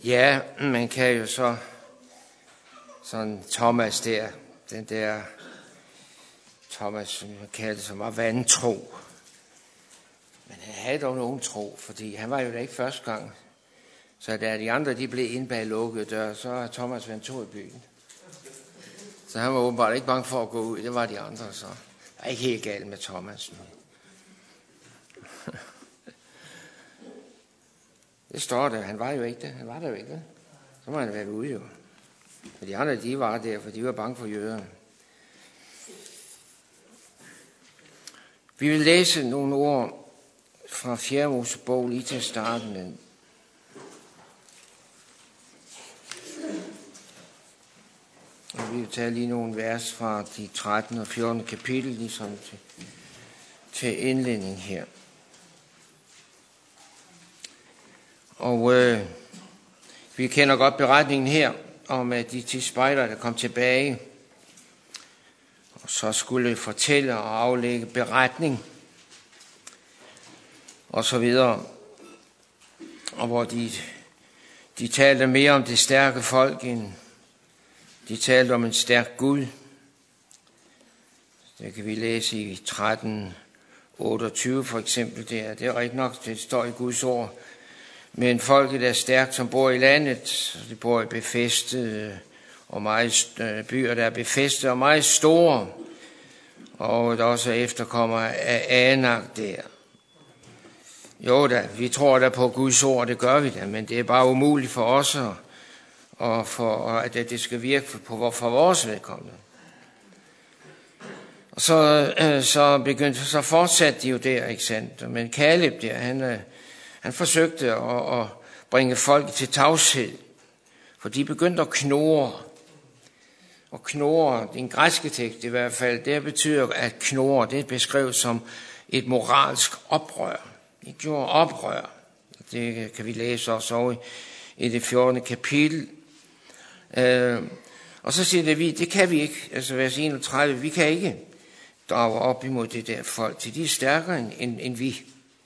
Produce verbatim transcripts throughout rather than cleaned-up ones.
Ja, man kan jo så sådan Thomas der, den der Thomas, som man kaldte, som var vantro. Men han havde dog nogen tro, fordi han var jo da ikke første gang. Så da de andre de blev inde bag lukkede dør, så er Thomas vantro i byen. Så han var åbenbart ikke bange for at gå ud, det var de andre så. Jeg er ikke helt galt med Thomas. Det står der, han var jo ikke det, han var der jo ikke det. Så må han være ude jo. Og de andre, de var der, for de var bange for jøderne. Vi vil læse nogle ord fra fjerde Mosebog lige til starten. Og vi vil tage lige nogle vers fra de trettende og fjortende kapitel, ligesom til, til indledning her. Og øh, vi kender godt beretningen her, om at de ti spejdere, der kom tilbage, og så skulle fortælle og aflægge beretning, og så videre. Og hvor de, de talte mere om det stærke folk, end de talte om en stærk Gud. Det kan vi læse i tretten otteogtyve for eksempel. Der. Det er rigtig nok, det står i Guds ord. Men folket er stærkt, som bor i landet. De bor i befæstede og meget byer, der er befæstede og meget store. Og der også efterkommer af Anak der. Jo da, vi tror da på Guds ord, det gør vi da, men det er bare umuligt for os, og for, at det skal virke for, for vores vedkommende. Og så, så begyndte, så fortsatte de jo der, ikke sandt? Men Kaleb der, han, han forsøgte at, at bringe folk til tavshed, for de begyndte at knurre. Og knurre, det er en græske tekst i hvert fald, det betyder, at knurre, det er beskrevet som et moralsk oprør. De gjorde oprør. Det kan vi læse også over i det fjortende kapitel. Øh, og så siger det, vi, det kan vi ikke, altså vers enogtredive, vi kan ikke drage op imod det der folk, til de er stærkere end, end, end vi.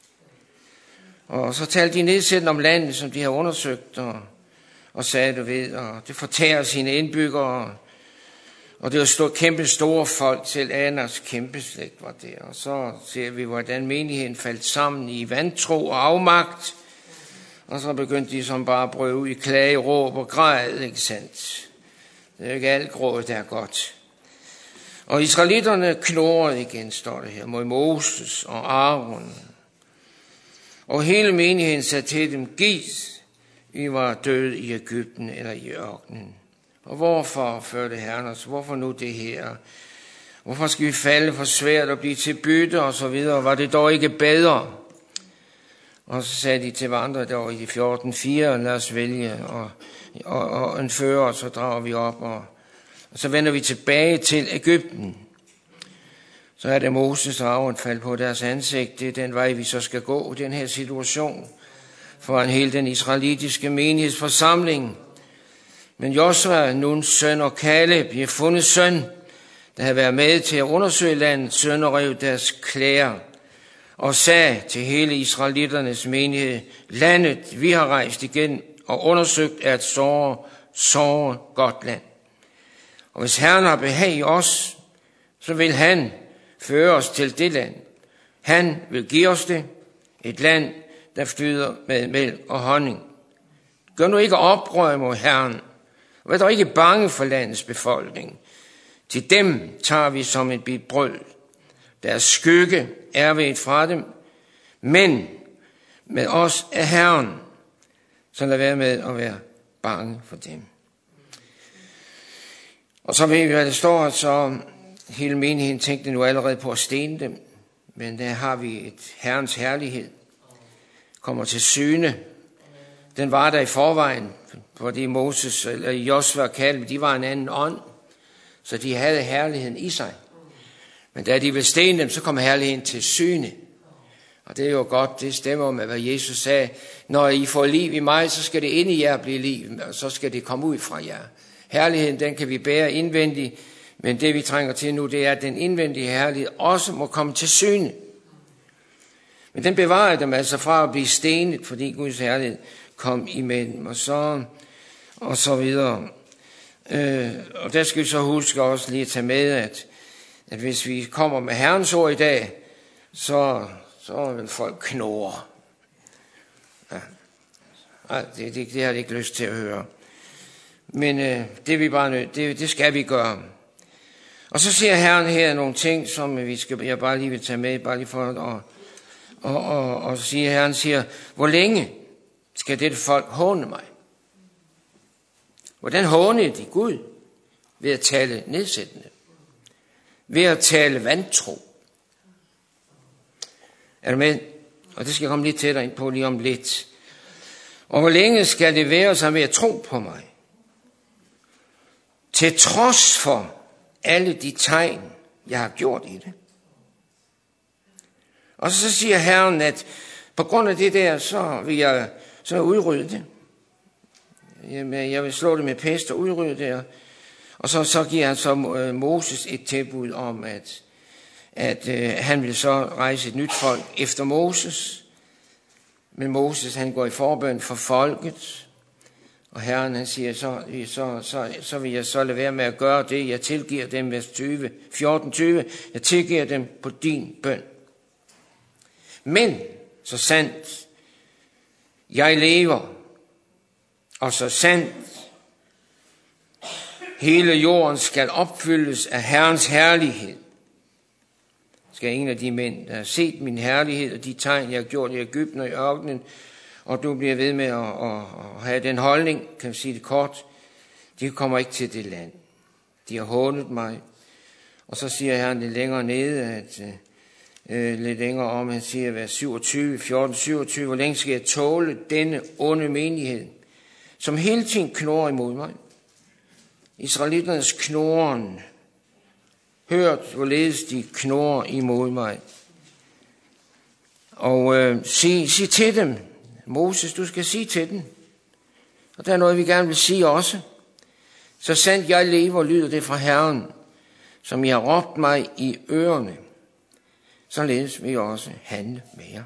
Og så talte de nedsættende om landet, som de har undersøgt, og, og sagde, du ved, og det fortærer sine indbyggere, og det var stort, kæmpe store folk, selv Anaks kæmpe slægt var der. Og så ser vi, hvordan menigheden faldt sammen i vantro og afmagt, og så begyndte de som bare at brøde ud i klage, råb og græd, ikke sandt? Det er ikke alt gråd, der er godt. Og israelitterne knurrede igen, står det her, mod Moses og Aaron. Og hele menigheden sagde til dem, giv, I var døde i Egypten eller i ørkenen. Og hvorfor førte Herren os? Hvorfor nu det her? Hvorfor skal vi falde for svært og blive til bytte og så videre? Var det dog ikke bedre? Og så sagde de til hverandre der i fjorten fire, lad os vælge og, og, og en fører, og så drager vi op, og, og så vender vi tilbage til Egypten. Så er det Moses og Aaron faldt på deres ansigt. Det er den vej, vi så skal gå i den her situation for en hele den israelitiske menighedsforsamling. Men Josua, Nuns søn og Kaleb, Jefunnes søn, der havde været med til at undersøge landet, søn og rev deres klæder og sagde til hele israelitternes menighed, landet, vi har rejst igen og undersøgt, er et såre, såre godt land. Og hvis Herren har behag i os, så vil han føre os til det land. Han vil give os det, et land, der flyder med mælk og honning. Gør nu ikke oprør mod Herren, og vær dog ikke bange for landets befolkning. Til dem tager vi som et bid brød. Deres skygge er væk fra dem, men med os er Herren, så lad være med at være bange for dem. Og så ved vi, hvad det står, så hele menigheden tænkte nu allerede på at stene dem, men der har vi et Herrens herlighed, kommer til syne. Den var der i forvejen, fordi Moses eller Josua og Kaleb, de var en anden ånd, så de havde herligheden i sig. Men da de ville stene dem, så kom herligheden til syne. Og det er jo godt, det stemmer med, hvad Jesus sagde. Når I får liv i mig, så skal det inde i jer blive liv, og så skal det komme ud fra jer. Herligheden, den kan vi bære indvendigt, men det vi trænger til nu, det er, at den indvendige herlighed også må komme til syne. Men den bevarede dem altså fra at blive stenet, fordi Guds herlighed kom imellem, og så, og så videre. Øh, og der skal vi så huske også lige at tage med, at, at hvis vi kommer med Herrens ord i dag, så, så vil folk knurre. Ja. Ej, det, det, det har jeg ikke lyst til at høre. Men øh, det, er vi bare nødt, det, det skal vi gøre. Og så siger Herren her nogle ting, som vi skal, jeg bare lige vil tage med, bare lige for at og, og, og, og sige, Herren siger, hvor længe skal dette folk håne mig? Hvordan hånede de Gud? Ved at tale nedsættende. Ved at tale vantro. Er du med? Og det skal jeg komme lidt tættere ind på lige om lidt. Og hvor længe skal det være så ved at tro på mig? Til trods for alle de tegn, jeg har gjort i det. Og så siger Herren, at på grund af det der, så vil jeg så udrydde det. Jeg vil slå det med pest og udrydde det. Og så, så giver han så Moses et tilbud om, at, at øh, han vil så rejse et nyt folk efter Moses. Men Moses, han går i forbøn for folket. Og Herren, han siger, så, så, så, så vil jeg så lade være med at gøre det. Jeg tilgiver dem, vers tyve, fjorten tyve. Jeg tilgiver dem på din bøn. Men, så sandt, jeg lever, og så sandt, hele jorden skal opfyldes af Herrens herlighed. Skal en af de mænd, der har set min herlighed og de tegn, jeg har gjort i Egypten og i ørkenen, og du bliver ved med at, at, at have den holdning, kan vi sige det kort, de kommer ikke til det land. De har hånet mig. Og så siger Herren lidt længere nede, at øh, lidt længere om, han siger, vers syvogtyve, fjorten syvogtyve, hvor længe skal jeg tåle denne onde menighed, som hele tiden knurrer imod mig. Israeliternes knoren, hørt, hvorledes de knurrer imod mig. Og øh, sig, sig til dem, Moses, du skal sige til dem. Og der er noget, vi gerne vil sige også. Så sandt jeg lever, lyder det fra Herren, som jeg har råbt mig i ørerne. Således vil jeg også handle med jer.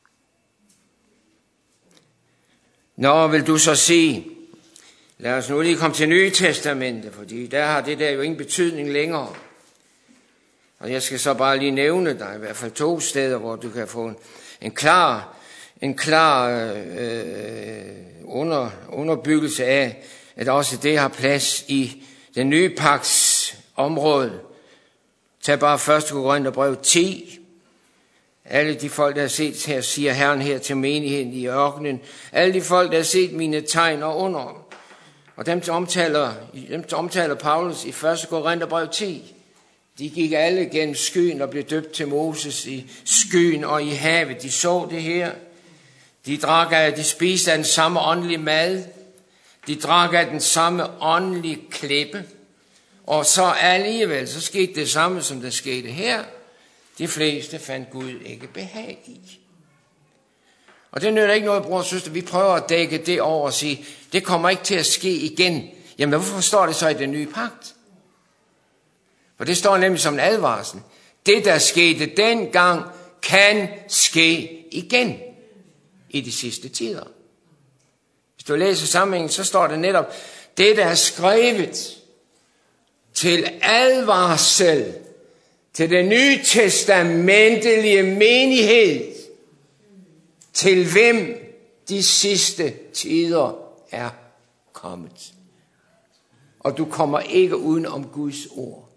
Nå, vil du så sige, lad os nu lige komme til Nye Testamente, fordi der har det der jo ingen betydning længere. Og jeg skal så bare lige nævne dig, i hvert fald to steder, hvor du kan få en, en klar, en klar øh, under, underbyggelse af, at også det har plads i den nye pagts område. Tag bare første Korintherbrev ti. Alle de folk, der har set her, siger Herren her til menigheden i ørkenen. Alle de folk, der har set mine tegn og under. Og dem omtaler, dem omtaler Paulus i første Korintherbrev ti. De gik alle gennem skyen og blev døbt til Moses i skyen og i havet. De så det her. De drak af, de spiste af den samme åndelige mad. De drak af den samme åndelige klippe. Og så alligevel, så skete det samme, som der skete her. De fleste fandt Gud ikke behag i. Og det nytter ikke noget, bror og søster. Vi prøver at dække det over og sige, det kommer ikke til at ske igen. Jamen, hvorfor står det så i den nye pagt? For det står nemlig som en advarsel. Det, der skete dengang, kan ske igen i de sidste tider. Hvis du læser sammenhængen, så står det netop, det, der er skrevet til advarsel til den nye testamentlige menighed, til hvem de sidste tider er kommet. Og du kommer ikke uden om Guds ord.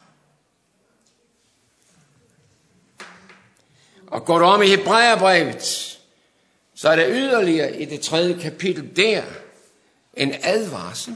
Og går du om i Hebræerbrevet, så er der yderligere i det tredje kapitel der en advarsel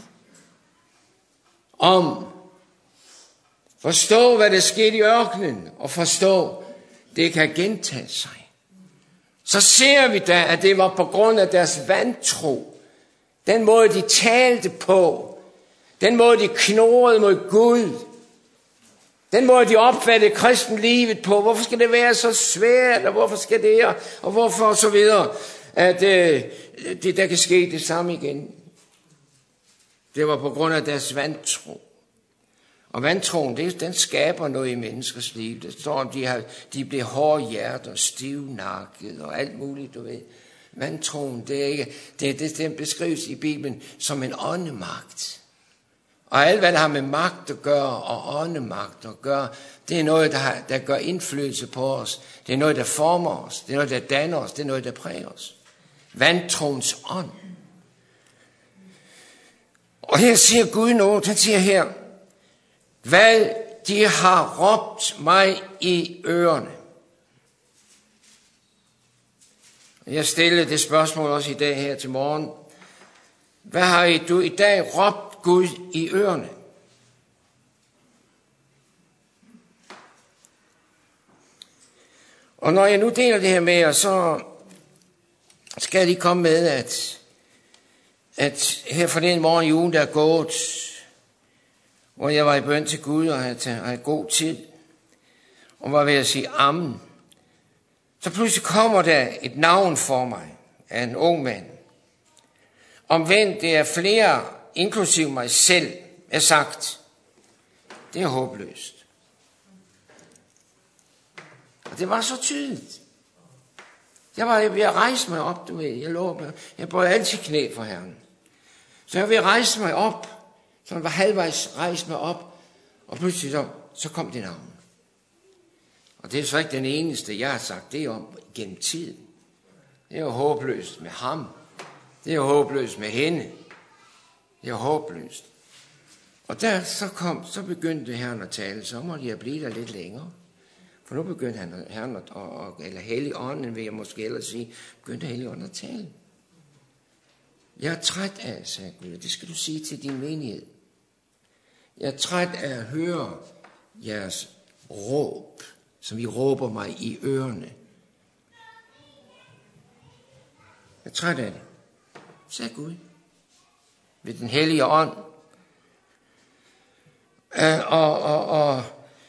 om forstå, hvad der skete i ørkenen, og forstå, det kan gentage sig. Så ser vi da, at det var på grund af deres vantro. Den måde, de talte på. Den måde, de knurrede mod Gud. Den måde, de opfattede kristenlivet på. Hvorfor skal det være så svært, og hvorfor skal det her, og hvorfor og så videre. At øh, det, der kan ske det samme igen. Det var på grund af deres vantro. Og vantroen, det, den skaber noget i menneskers liv. Det står om, de, har, de bliver hårde hjerter, stivnakket og alt muligt, du ved. Vantroen, det er ikke, det, det, den beskrives i Bibelen som en åndemagt. Og alt, hvad der har med magt at gøre, og åndemagt at gøre, det er noget, der, har, der gør indflydelse på os. Det er noget, der former os. Det er noget, der danner os. Det er noget, der præger os. Vantroens ånd. Og her siger Gud noget. Han siger her, hvad de har råbt mig i ørerne. Jeg stillede det spørgsmål også i dag her til morgen. Hvad har du i dag råbt Gud i ørerne? Og når jeg nu deler det her med jer, så skal jeg lige komme med, at, at her forleden morgen i ugen, der er gået, hvor jeg var i bøn til Gud og havde, havde god tid, og var ved at sige amen, så pludselig kommer der et navn for mig af en ung mand. Omvendt, det er flere, inklusive mig selv, er sagt, det er håbløst. Og det var så tydeligt. Jeg var ved at rejse mig op, du ved. Jeg lå, jeg bøjede altid knæ for Herren. Så jeg var ved at rejse mig op, så jeg var halvvejs rejse mig op, og pludselig så, så kom det navn. Og det er så ikke den eneste, jeg har sagt det om gennem tiden. Det er jo håbløst med ham. Det er jo håbløst med hende. Det er håbløst. Og der så kom, så begyndte Herren at tale, så måtte jeg blive der lidt længere. For nu begyndte han, Herren at, eller Helligånden, vil jeg måske ellers sige, begyndte Helligånden at tale. Jeg er træt af, sagde Gud, det skal du sige til din menighed. Jeg er træt af at høre jeres råb, som I råber mig i ørerne. Jeg er træt af det, sagde Gud, ved den hellige ånd. Uh, og, og, og,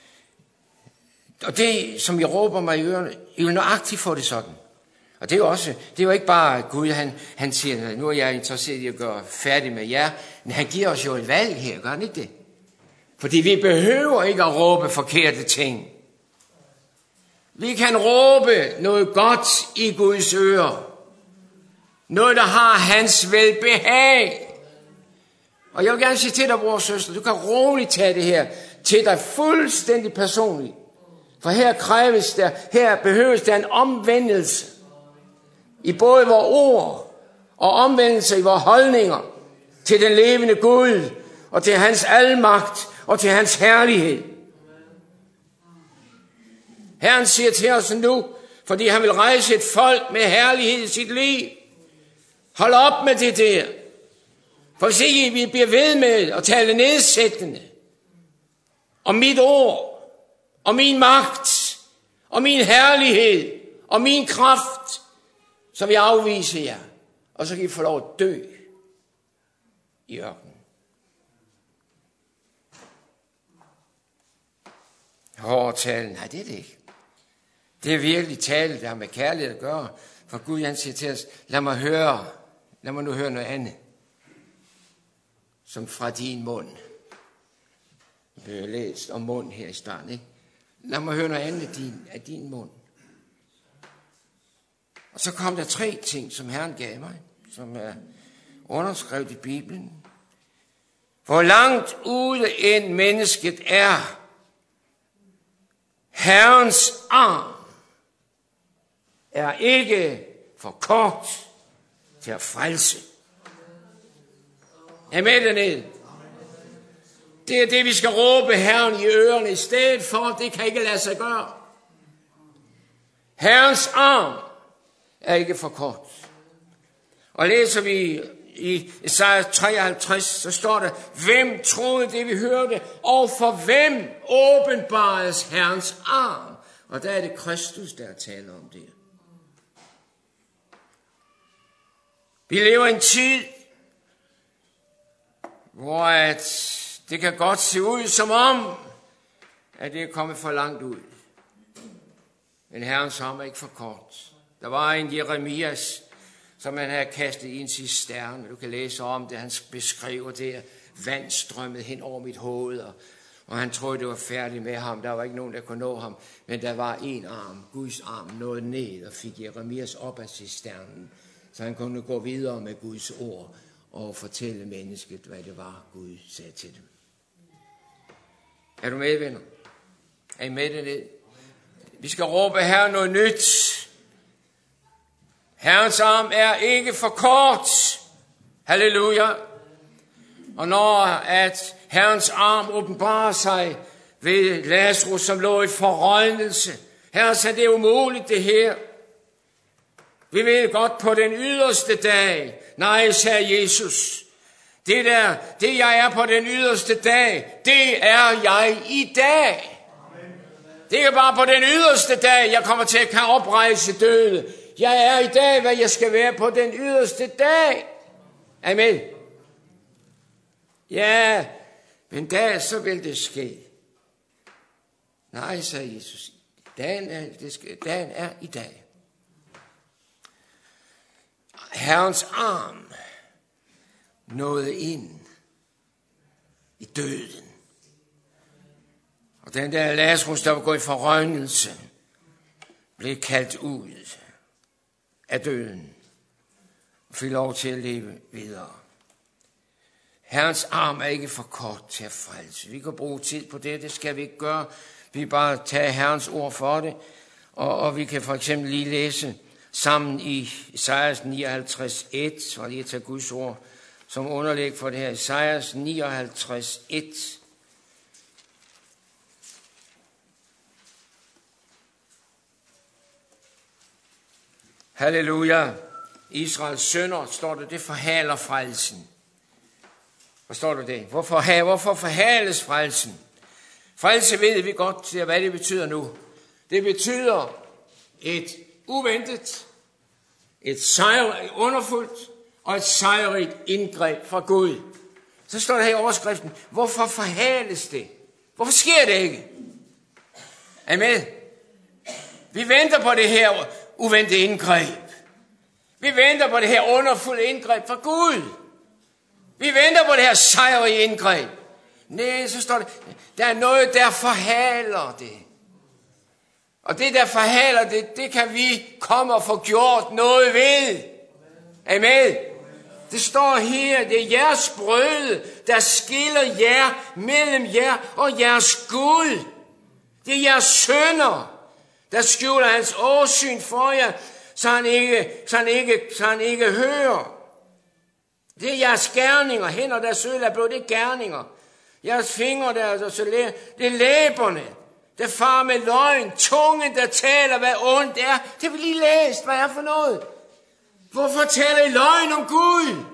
og det, som I råber mig i ørerne, I vil nøjagtigt få det sådan. Og det er jo også, det er jo ikke bare Gud, han, han siger, nu er jeg interesseret i at gøre færdig med jer, men han giver os jo et valg her, gør han ikke det? Fordi vi behøver ikke at råbe forkerte ting. Vi kan råbe noget godt i Guds ører. Noget, der har hans velbehag. Og jeg vil gerne sige til dig, bror og søster, du kan roligt tage det her til dig fuldstændig personligt. For her kræves der, her behøves der en omvendelse. I både vores ord og omvendelse i vores holdninger til den levende Gud og til hans almagt og til hans herlighed. Herren siger til os nu, fordi han vil rejse et folk med herlighed i sit liv. Hold op med det der. For hvis ikke vi bliver ved med at tale nedsættende om mit ord, om min magt, om min herlighed, om min kraft, så vil jeg afvise jer, og så kan I få lov at dø i ørkenen. Hård tale, nej det er det ikke. Det er virkelig tale, der har med kærlighed at gøre. For Gud han siger til os, lad mig høre, lad mig nu høre noget andet. Som fra din mund. Vi har læst om mund her i starten, ikke? Lad mig høre noget andet af din, af din mund. Og så kom der tre ting, som Herren gav mig, som er underskrevet i Bibelen. Hvor langt ude end mennesket er, Herrens arm er ikke for kort til at frelse. Er med dernede? Det er det, vi skal råbe Herren i ørerne i stedet for. Det kan ikke lade sig gøre. Herrens arm er ikke for kort. Og læser vi i Esaja treoghalvtreds, så står der, hvem troede det, vi hørte, og for hvem åbenbares Herrens arm? Og der er det Kristus, der taler om det. Vi lever i en tid, hvor at det kan godt se ud som om, at det er kommet for langt ud. Men Herrens arm er ikke for kort. Der var en Jeremias, som han havde kastet i en cisterne. Du kan læse om det, han beskriver det, vand strømmede hen over mit hoved, og, Og han troede, det var færdigt med ham. Der var ikke nogen, der kunne nå ham. Men der var en arm, Guds arm, nåede ned og fik Jeremias op af cisternen. Så han kunne gå videre med Guds ord og fortælle mennesket, hvad det var, Gud sagde til dem. Er du med, venner? Er I med det ned? Vi skal råbe her noget nyt. Herrens arm er ikke for kort. Halleluja. Og når at Herrens arm åbenbarer sig ved Lazarus, som lå i forrådnelse. Herre, så det er umuligt det her. Vi ved godt på den yderste dag. Nej, sagde Jesus. Det der, det jeg er på den yderste dag, det er jeg i dag. Det er bare på den yderste dag, jeg kommer til at kan oprejse døde. Jeg er i dag, hvad jeg skal være på den yderste dag. Amen. Ja, men da så vil det ske. Nej, sagde Jesus. Dagen er, det skal, dagen er i dag. Herrens arm nåede ind i døden. Og den der Lazarus, der var gået i forrøgnelse, blev kaldt ud af døden og fik lov til at leve videre. Herrens arm er ikke for kort til at frelse. Vi kan bruge tid på det, det skal vi ikke gøre. Vi bare tage Herrens ord for det, og, og vi kan for eksempel lige læse sammen i Esajas nioghalvtreds et, og lige tage Guds ord som underlæg for det her. Esajas nioghalvtreds et. Halleluja. Israels sønner, står der, det forhaler frelsen. Hvor står der det? Hvorfor, hvorfor forhales frelsen? Frelse ved vi godt, hvad det betyder nu. Det betyder et uventet, et sejr, underfuldt og et sejrigt indgreb fra Gud. Så står der her i overskriften, hvorfor forhales det? Hvorfor sker det ikke? Amen. Vi venter på det her uventede indgreb. Vi venter på det her underfulde indgreb fra Gud. Vi venter på det her sejrige indgreb. Nej, så står det, der er noget, der forhaler det. Og det, der forhaler det, det kan vi komme og få gjort noget ved. Amen. Det står her, det er jeres brød, der skiller jer mellem jer og jeres Gud. Det er jeres sønner, der skjuler hans åsyn for jer, så han ikke, så han ikke, så han ikke hører. Det er jeres gerninger, hænder der søl er blod, det er gerninger. Jeres fingre der, så læ- det er læberne, der far med løgn, tungen der taler, hvad ondt er. Det har vi lige læst, hvad er for noget? Hvorfor taler I løgn om Gud?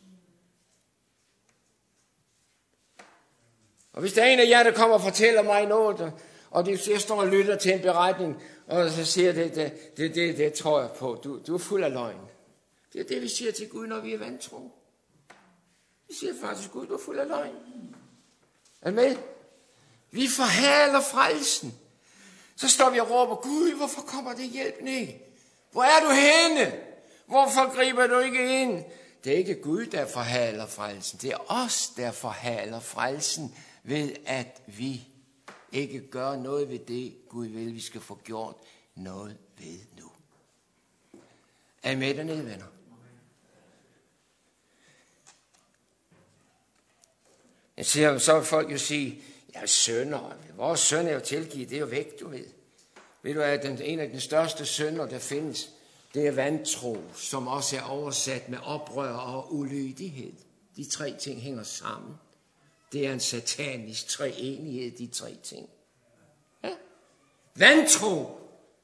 Og hvis der er en af jer, der kommer og fortæller mig noget, og det, jeg står og lytter til en beretning, og så siger det, det, det, det, det tror jeg på, du, du er fuld af løgn. Det er det, vi siger til Gud, når vi er vantro. Vi siger faktisk, Gud, du er fuld af løgn. Er med? Vi forhaler frelsen. Så står vi og råber, Gud, hvorfor kommer det hjælp ned? Hvor er du henne? Hvorfor griber du ikke ind? Det er ikke Gud, der forhaler frelsen. Det er os, der forhaler frelsen ved, at vi ikke gør noget ved det, Gud vil, vi skal få gjort noget ved nu. Er I med dernede, venner? Jeg siger, så vil folk jo sige, ja, sønder, vores søn er jo tilgivet, det er jo væk, du ved. Ved du, at den, en af de største synder, der findes, det er vantro, som også er oversat med oprør og ulydighed. De tre ting hænger sammen. Det er en satanisk treenighed, de tre ting. Ja? Vantro,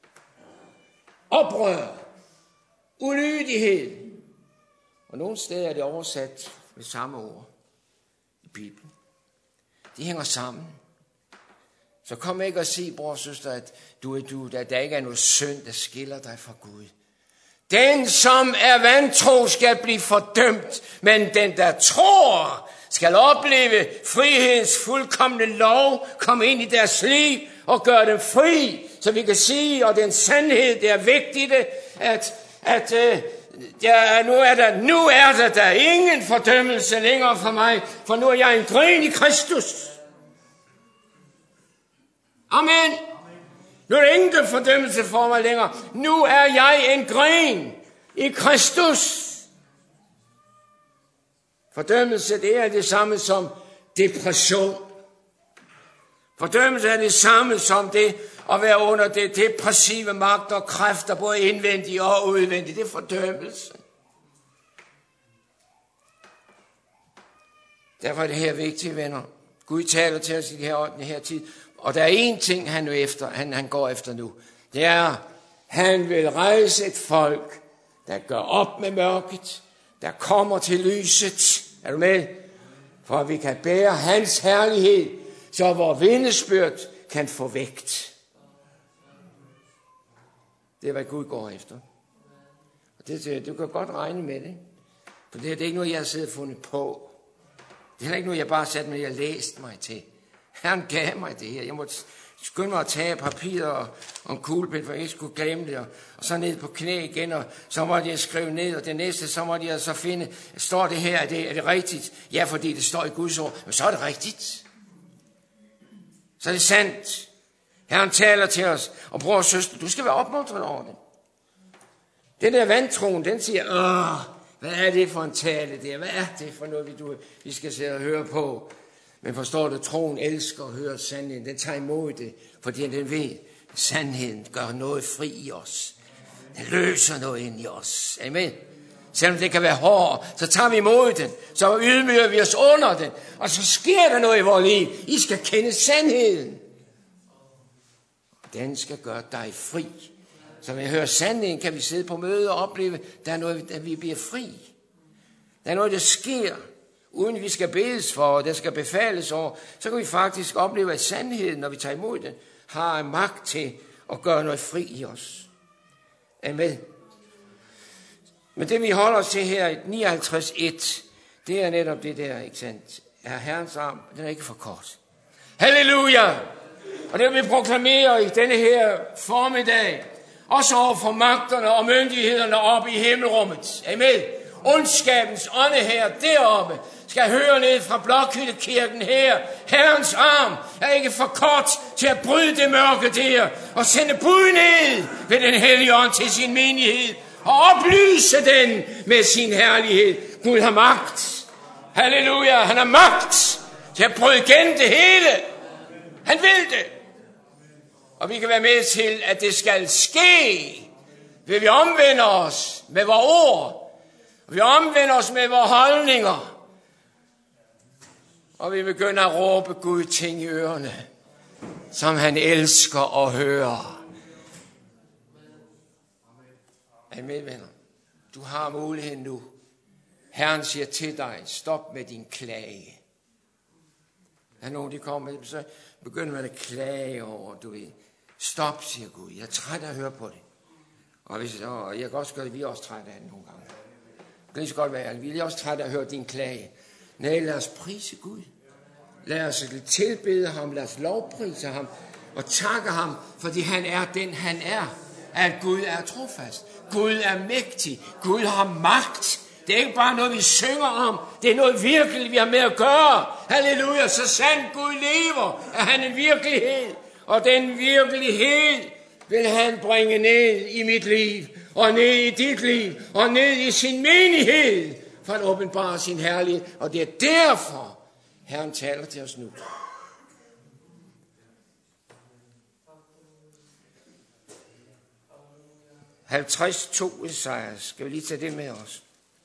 oprør, ulydighed. Og nogle steder er det oversat med samme ord i Bibelen. De hænger sammen. Så kom ikke og sig, bror og søster, at du, du, der, der ikke er noget synd, der skiller dig fra Gud. Den, som er vantro, skal blive fordømt, men den, der tror, skal opleve frihedens fuldkomne lov, komme ind i deres liv og gøre dem fri, så vi kan sige, og den sandhed, det er vigtigt, at, at uh, ja, nu, er der, nu er der, der ingen fordømmelse længere for mig, for nu er jeg en gren i Kristus. Amen. Nu er der ingen fordømmelse for mig længere. Nu er jeg en gren i Kristus. Fordømmelse, det er det samme som depression. Fordømmelse er det samme som det at være under det depressive magt og kræfter, både indvendige og udvendige. Det er fordømmelse. Derfor er det her vigtigt, venner. Gud taler til os i det her, den her tid. Og der er én ting, han, efter, han, han går efter nu. Det er, han vil rejse et folk, der gør op med mørket, der kommer til lyset. Er du med? For at vi kan bære hans herlighed, så vores vidnesbyrd kan få vægt. Det er, hvad Gud går efter. Og det, du kan godt regne med det. For det er, det er ikke noget, jeg har siddet og fundet på. Det er ikke noget, jeg bare satte mig, jeg læste mig til. Herren gav mig det her. Jeg måtte skynde mig at tage papiret og, og en kuglepen, for jeg ikke skulle glemme det. Og, og så ned på knæ igen, og så måtte jeg skrive ned. Og det næste, så måtte jeg så finde, står det her, er det, er det rigtigt? Ja, fordi det står i Guds ord. Men så er det rigtigt. Så er det sandt. Herren taler til os. Og bror og søster, du skal være opmuntret over det. Den der vandtroen, den siger, åh, hvad er det for en tale der? Hvad er det for noget, vi, du, vi skal sidde og høre på? Men forstår du, troen elsker at høre sandheden. Den tager imod det, fordi den ved, at sandheden gør noget fri i os. Den løser noget ind i os. Amen. Selvom det kan være hårdt, så tager vi imod den. Så ydmyger vi os under den. Og så sker der noget i vores liv. I skal kende sandheden. Den skal gøre dig fri. Så når vi hører sandheden, kan vi sidde på møde og opleve, der er noget, at vi bliver fri. Der er noget, der sker, uden vi skal bedes for, og der skal befales over. Så kan vi faktisk opleve, at sandheden, når vi tager imod den, har magt til at gøre noget fri i os. Amen. Men det vi holder os til her i nioghalvtreds et, det er netop det der, ikke sandt? Er Herrens arm, den er ikke for kort. Halleluja! Og det vil vi proklamere i denne her formiddag, også over for magterne og myndighederne oppe i himmelrummet. Amen. Ondskabens ånde her deroppe skal høre ned fra Blåhyttekirken her. Herrens arm er ikke for kort til at bryde det mørke der og sende bud ned ved den hellige ånd til sin menighed og oplyse den med sin herlighed. Gud har magt. Halleluja, han har magt til at bryde igen det hele. Han vil det. Og vi kan være med til, at det skal ske, ved vi omvender os med vores ord. Vi omvender os med vores holdninger. Og vi begynder at råbe Gud ting i ørerne, som han elsker at høre. Amen, venner. Du har muligheden nu. Herren siger til dig, stop med din klage. Der er nogen, de kommer med, så begynder man at klage over, du ved. Stop, siger Gud. Jeg er træt af at høre på det. Og hvis, og jeg kan også gøre det, vi er også trætte af det nogle gange. Det kan så godt være, vi er også trætte af at høre din klage. Nej, lad os prise Gud. Lad os tilbede ham, lad os lovprise ham og takke ham, fordi han er den, han er. At Gud er trofast. Gud er mægtig. Gud har magt. Det er ikke bare noget, vi synger om. Det er noget virkelig, vi har med at gøre. Halleluja, så sandt Gud lever, er han en virkelighed. Og den virkelighed vil han bringe ned i mit liv, og ned i dit liv, og ned i sin menighed, for at åbenbare sin herlighed. Og det er derfor, Herren taler til os nu. halvtreds to Esajas. Skal vi lige tage det med os?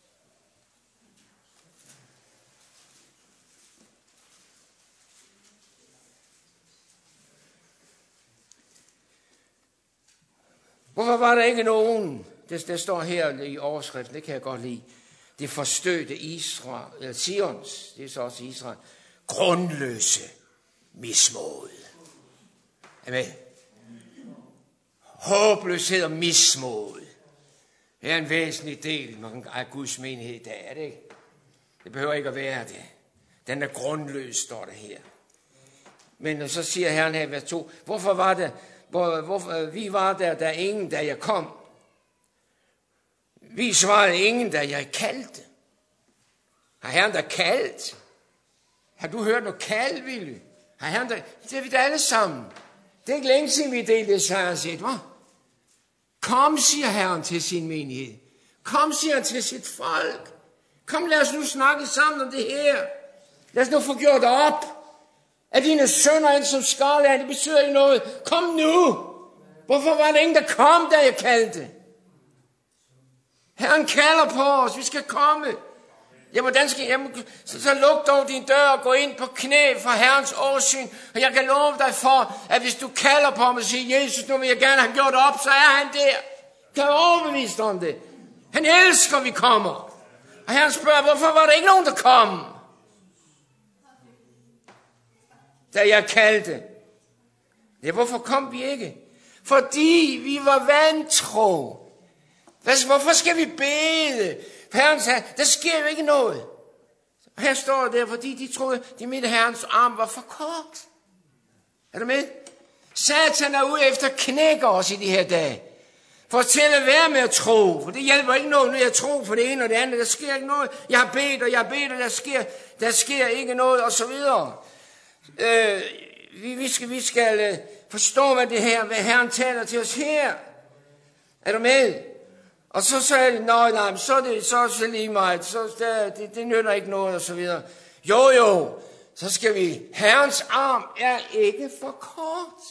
Hvorfor var der ikke nogen, det, der står her i overskriften, det kan jeg godt lide, det forstødte Israel, eller Sions, det er så også Israel, grundløse mismod. Amen. Håbløshed og mismod. Det er en væsentlig del af Guds menighed i dag, er det ikke? Det behøver ikke at være det. Den er grundløs, står der her. Men så siger Herren her i vers to, hvorfor var det, hvor, hvor, vi var der, der ingen, da jeg kom. Vi svarede ingen, da jeg kaldte. Har Herren der kaldt? Har du hørt noget kald, Willy? Har Herren der... Det er vi da alle sammen. Det Det er ikke længe siden, vi delte sejrsæt, hva'? Kom, siger Herren til sin menighed. Kom, siger han til sit folk. Kom, lad os nu snakke sammen om det her. Lad os nu få gjort op. At dine sønner er som skarland, det betyder ikke noget. Kom nu. Hvorfor var der ingen, der kom, da jeg kaldte? Herren kalder på os. Vi skal komme. Ja, hvordan skal jeg? Så, så luk dog din dør og gå ind på knæ for Herrens åsyn. Og jeg kan love dig for, at hvis du kalder på ham og siger, Jesus, nu vil jeg gerne have gjort op, så er han der. Kan jeg overbevist om det? Han elsker, vi kommer. Og Herren spørger, hvorfor var der ikke nogen, der kom? Da jeg kaldte. Ja, hvorfor kom vi ikke? Fordi vi var vantro. Hvorfor skal vi bede? Herren sagde, der sker jo ikke noget. Her står der, fordi de troede, de mente Herrens arm var for kort. Er du med? Satan er ude efter at knække os i de her dage. For til at være med at tro. For det hjælper ikke noget, når jeg tror for det ene og det andet. Der sker ikke noget. Jeg har bedt, og jeg har bedt, og der sker, der sker ikke noget, og så videre. Øh, vi, vi skal, vi skal øh, forstå, hvad det her, hvad Herren taler til os her. Er du med? Og så sagde jeg, nej, nej, så er det, så er det lige meget, så der, det, det nytter ikke noget, og så videre. Jo, jo, så skal vi, Herrens arm er ikke for kort.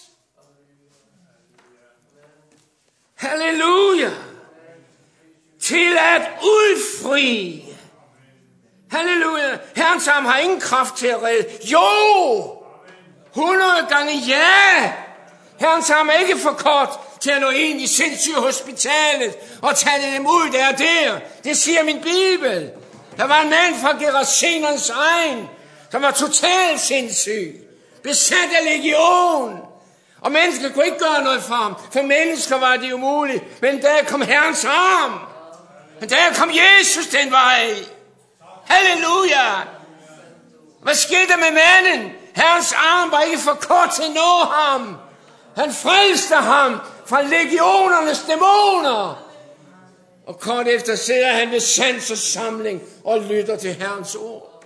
Halleluja. Til at udfri. Halleluja. Herrens arm har ingen kraft til at redde. Jo, hundrede gange ja. Herrens arm er ikke for kort til at nå ind i sindssygehospitalet og tage dem ud, der er der. Det siger min Bibel. Der var en mand fra Gerasenernes egen, som var totalt sindssyg, besat af legion. Og mennesker kunne ikke gøre noget for ham. For mennesker var det umuligt. Men der kom Herrens arm. Men der kom Jesus den vej. Halleluja. Hvad skete der med manden? Herrens arm var ikke for kort til at nå ham. Han frelste ham fra legionernes dæmoner. Og kort efter sidder han ved sans og samling og lytter til Herrens ord.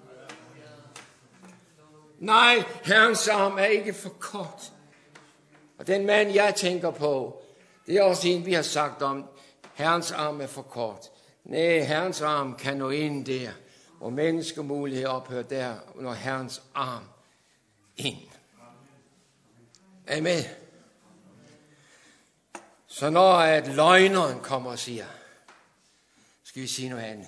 Nej, Herrens arm er ikke for kort. Og den mand, jeg tænker på, det er også en, vi har sagt om, Herrens arm er for kort. Nej, Herrens arm kan nå ind der, og menneskemulighed ophører der, når Herrens arm ind. Amen. Så når at løgneren kommer og siger, skal vi sige noget andet.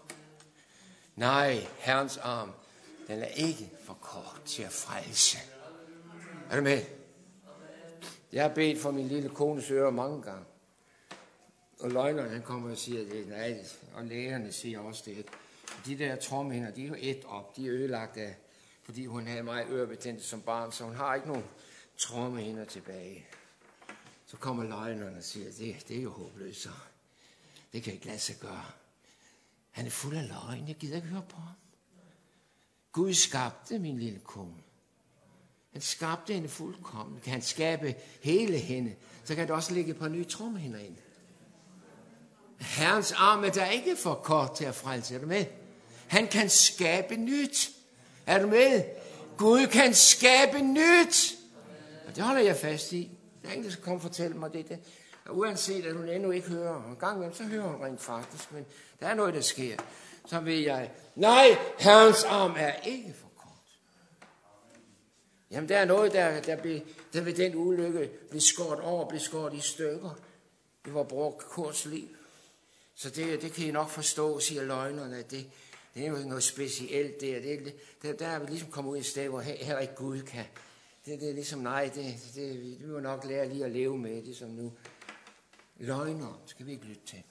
Nej, Herrens arm, den er ikke for kort til at frelse. Er du med? Jeg har bedt for min lille kones ører mange gange. Og løgneren, han kommer og siger det. Nej, og lægerne siger også det. De der tromhinder, de er jo et op. De er ødelagt af, fordi hun havde meget ørebetændelse som barn, så hun har ikke nogen tromhinder tilbage. Så kommer løgneren og siger, det, det er jo håbløst, så det kan ikke lade sig gøre. Han er fuld af løgn, jeg gider ikke høre på ham. Gud skabte min lille kone. Han skabte hende fuldkommen. Kan han skabe hele hende, så kan det også ligge på nye trommehinder ind. Herrens arm er der ikke for kort til at frelse. Er du med? Han kan skabe nyt. Er du med? Gud kan skabe nyt. Og det holder jeg fast i. Der er ingen, der skal komme og fortælle mig det. Og uanset at hun endnu ikke hører. En gang imellem, så hører hun rent faktisk. Men der er noget, der sker. Så vil jeg, nej, Herrens arm er ikke for kort. Jamen, der er noget, der, der, blev, der ved den ulykke blev skåret over, blev skåret i stykker. Det var brugt Kurts liv. Så det, det kan I nok forstå, siger løgnerne, at det, det er jo noget specielt der. Det, der, der er vi ligesom kommet ud i et sted, hvor her, her ikke Gud kan. Det, det er ligesom, nej, det, det, vi må nok lære lige at leve med det som nu. Løgner skal vi ikke lytte til.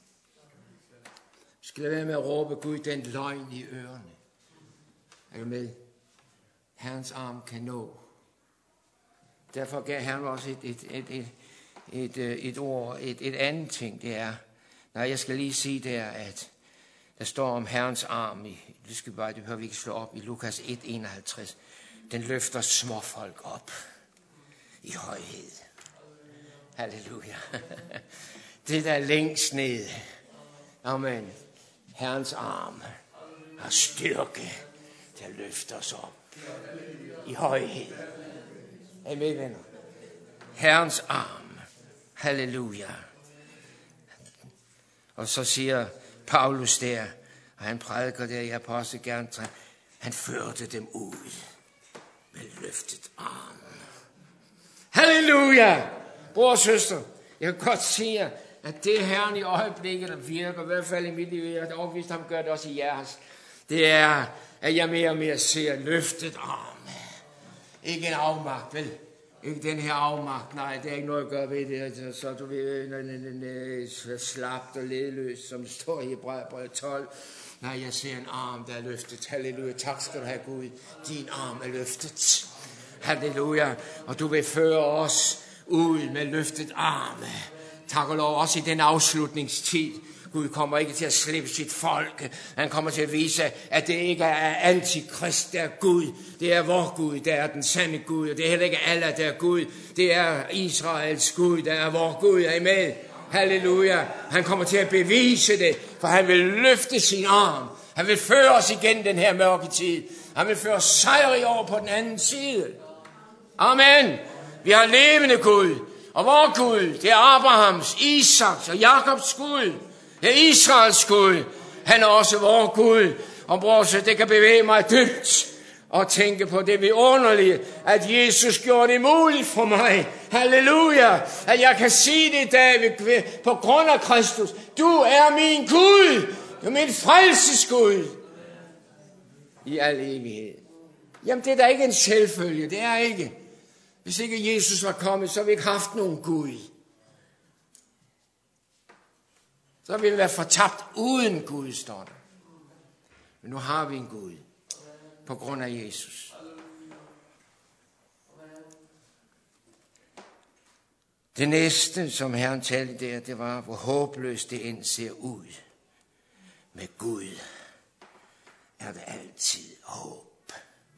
Vi skal lade være med at råbe Gud den løgn i ørerne. Er du med? Herrens arm kan nå. Derfor gav Herren også et, et, et, et, et, et, et ord, et, et andet ting, det er, nej, jeg skal lige sige der, at der står om Herrens arm, i, det skal bare, det behøver vi ikke slå op, i Lukas et enoghalvtreds, den løfter småfolk op i højhed. Halleluja. Det der længst ned. Amen. Herrens arm har styrke til at løfte os op i højhed. Er I med, venner? Herrens arm. Halleluja. Og så siger Paulus der, og han prædiker der i Apostelgerningen, han førte dem ud med løftet arm. Halleluja! Bror og søster, jeg kan godt sige, at det Herren i øjeblikket, der virker, i hvert fald i mit liv, jeg er overbevist, han gør det også i jeres, det er, at jeg mere og mere ser løftet arm. Ikke en afmagt, vel? Ikke den her afmagt, nej, det er ikke noget at gøre ved det. Så du ved, slapt og ledløs, som det står i Hebræerbrevet tolv. Nej, jeg ser en arm, der er løftet. Halleluja, tak skal du have, Gud. Din arm er løftet. Halleluja, og du vil føre os ud med løftet arme. Tak og lov, også i den afslutningstid. Gud kommer ikke til at slippe sit folk. Han kommer til at vise, at det ikke er antikrist, der er Gud. Det er vor Gud, der er den sande Gud. Og det er heller ikke Allah, der er Gud. Det er Israels Gud, der er vor Gud. Amen. Halleluja. Han kommer til at bevise det, for han vil løfte sin arm. Han vil føre os igen den her mørke tid. Han vil føre os sejr over på den anden side. Amen. Vi har levende Gud. Og vor Gud, det er Abrahams, Isaks og Jakobs Gud. Det er Israels Gud. Han er også vor Gud. Og bror, så det kan bevæge mig dybt og tænke på det vidunderlige, at Jesus gjorde det muligt for mig. Halleluja. At jeg kan sige det i dag på grund af Kristus. Du er min Gud. Du er min frelsesgud. I al evighed. Jamen det er da ikke en selvfølge. Det er ikke. Hvis ikke Jesus var kommet, så har vi ikke haft nogen Gud. Så ville vi være fortabt uden Gud, står der. Men nu har vi en Gud. På grund af Jesus. Det næste, som Herren talte der, det var, hvor håbløst det end ser ud. Med Gud er der altid håb.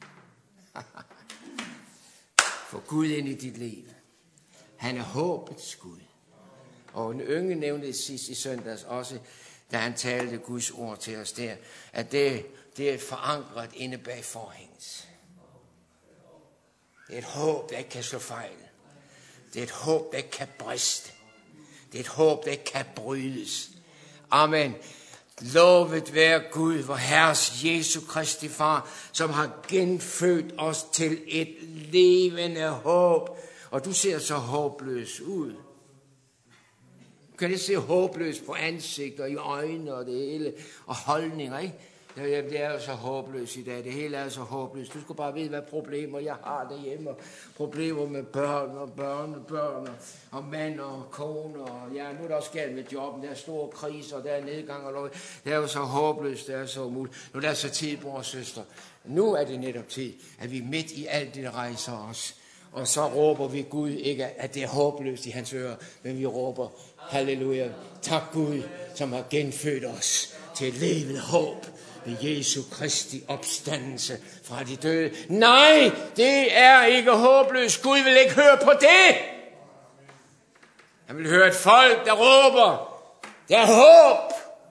For Gud ind i dit liv. Han er håbets Gud. Og en yngre nævnte sidst i søndags også, da han talte Guds ord til os der, at det, det er forankret inde bag forhænget. Det er et håb, der ikke kan slå fejl. Det er et håb, der ikke kan briste. Det er et håb, der ikke kan brydes. Amen. Lovet være Gud, vor Herres Jesu Kristi Far, som har genfødt os til et levende håb. Og du ser så håbløs ud. Kan det se håbløst på ansigt og i øjnene og det hele, og holdninger, ikke? Det er jo så håbløst i dag. Det hele er så håbløst. Du skal bare vide, hvad problemer jeg har derhjemme. Problemer med børn og børnebørn og mand og kone. Og ja, nu er der også galt med jobben. Der er store kriser, der er nedgang og lov. Det er jo så håbløst, det er så umuligt. Nu er der så tid, bror og søster. Nu er det netop tid, at vi midt i alt det rejser os. Og så råber vi Gud, ikke at det er håbløst i hans ører, men vi råber, halleluja, tak Gud, som har genfødt os til et levende håb ved Jesu Kristi opstandelse fra de døde. Nej, det er ikke håbløst. Gud vil ikke høre på det. Han vil høre et folk, der råber, der er håb,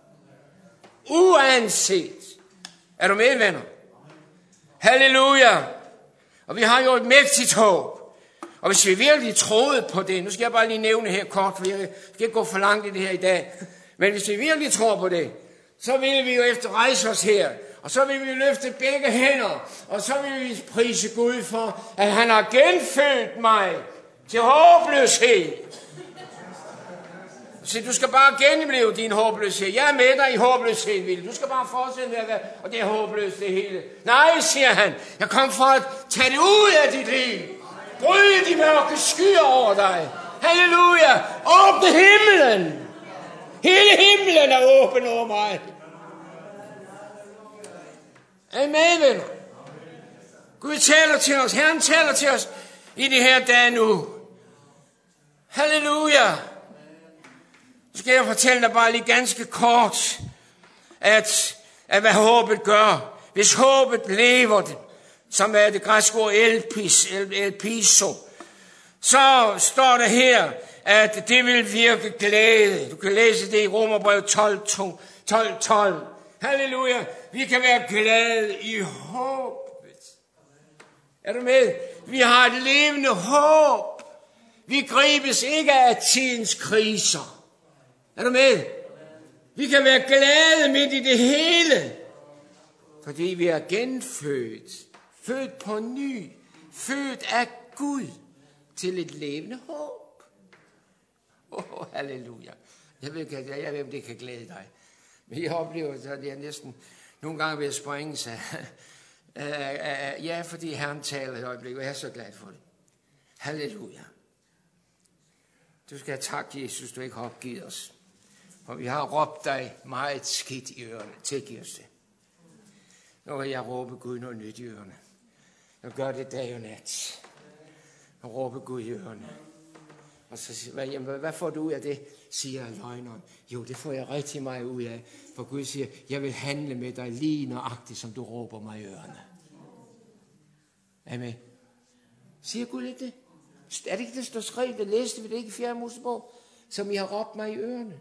uanset. Er du med, venner? Halleluja. Og vi har jo et mægtigt håb. Og hvis vi virkelig troede på det, nu skal jeg bare lige nævne her kort, for jeg skal ikke gå for langt i det her i dag, men hvis vi virkelig tror på det, så vil vi jo efter rejse os her, og så vil vi løfte begge hænder, og så vil vi prise Gud for, at han har genfødt mig til håbløshed. Så du skal bare genopleve din håbløshed. Jeg er med dig i håbløshed, Ville. Du skal bare fortsætte med at være, og det er håbløst det hele. Nej, siger han, jeg kom for at tage det ud af dit liv. Bryde de mørke skyer over dig. Halleluja. Åbne himlen. Hele himlen er åben over mig. Amen, venner. Gud taler til os. Herren taler til os i de her dage nu. Halleluja. Så skal jeg fortælle dig bare lige ganske kort, at, at hvad håbet gør. Hvis håbet lever det, som er det græske ord elpis, el, elpiso, så står der her, at det vil virke glæde. Du kan læse det i Romerbrevet tolv tolv. Halleluja. Vi kan være glade i håbet. Er du med? Vi har et levende håb. Vi gribes ikke af tidens kriser. Er du med? Vi kan være glade midt i det hele, fordi vi er genfødt, født på ny, født af Gud til et levende håb. Åh, oh, halleluja. Jeg ved, jeg, jeg ved, om det kan glæde dig. Men jeg oplever, at jeg næsten nogle gange ved at springe sig. Ja, fordi Herren taler et øjeblik, og jeg er så glad for det. Halleluja. Du skal have tak, Jesus, du ikke har opgivet os. For vi har råbt dig meget skidt i ørerne. Tilgiv os det. Nu vil jeg råbe Gud noget nyt i ørerne. Jeg gør det dag og nat. Jeg råber Gud i ørerne. Og så siger jeg, jamen, hvad får du ud af det, siger løgneren. Jo, det får jeg rigtig meget ud af. For Gud siger, jeg vil handle med dig lige nøjagtigt, som du råber mig i ørerne. Amen. Siger Gud ikke det? Er det ikke det, der skrev? Det læste vi det ikke i fjerde Mosebog, som I har råbt mig i ørerne.